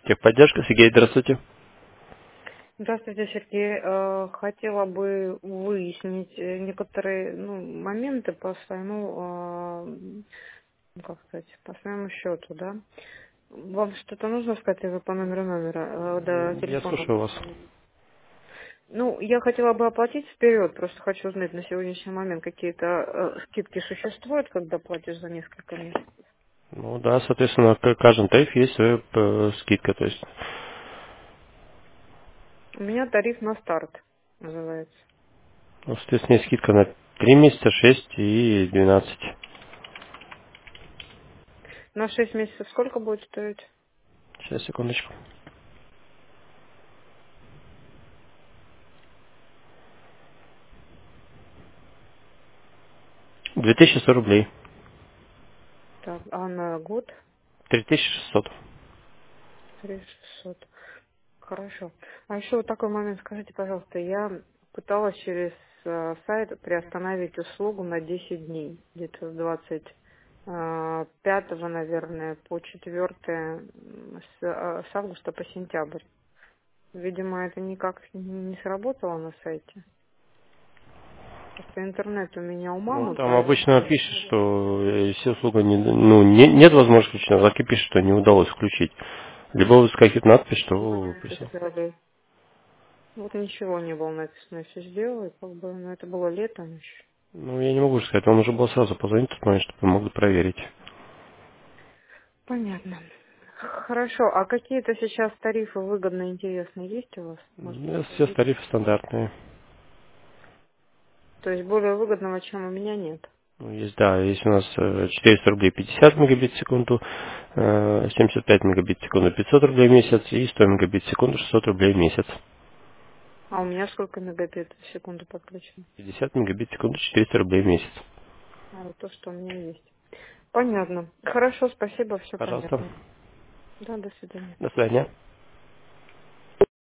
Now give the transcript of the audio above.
Техподдержка, Сергей, здравствуйте. Здравствуйте, Сергей. Хотела бы выяснить некоторые моменты по своему, как сказать, по своему счету, да. Вам что-то нужно сказать или вы по номера, до Я телефона слушаю вас. позвонить? Ну, я хотела бы оплатить вперед, просто хочу узнать на сегодняшний момент какие-то скидки существуют, когда платишь за несколько месяцев. Ну да, соответственно, к каждому тарифе есть своя скидка, то есть, У меня тариф на старт называется. ну, соответственно, есть скидка на 3 месяца, 6 и 12. На 6 месяцев сколько будет стоить? Сейчас, секундочку. 2100 рублей. Так, а на год 3600. 3600. Хорошо. А еще вот такой момент, скажите, пожалуйста, я пыталась через сайт приостановить услугу на 10 дней, где-то с 25, наверное, по 4 с августа по сентябрь. Видимо, это никак не сработало на сайте. Просто интернет у меня у Ну, мамы там обычно появился. пишет, что если услуга нет возможности включить, а так и пишет, что не удалось включить. Либо выскакивает надпись, что присутствует. Написали. Вот ничего не было написано, я все сделала, и но это было летом еще. Ну, я не могу сказать, вам нужно было сразу позвонить в тот момент, чтобы вы могли проверить. Понятно. Хорошо. А какие-то сейчас тарифы выгодные, интересные есть у вас? Может быть, Все есть? тарифы стандартные. То есть более выгодного, чем у меня, нет. Ну, есть, да, есть у нас 400 рублей 50 мегабит в секунду, 75 мегабит в секунду 500 рублей в месяц и 100 мегабит в секунду 600 рублей в месяц. А у меня сколько мегабит в секунду подключено? 50 мегабит в секунду 400 рублей в месяц. А вот то, что у меня есть. Понятно. Хорошо, спасибо, все Пожалуйста. понятно. Да, до свидания. До свидания.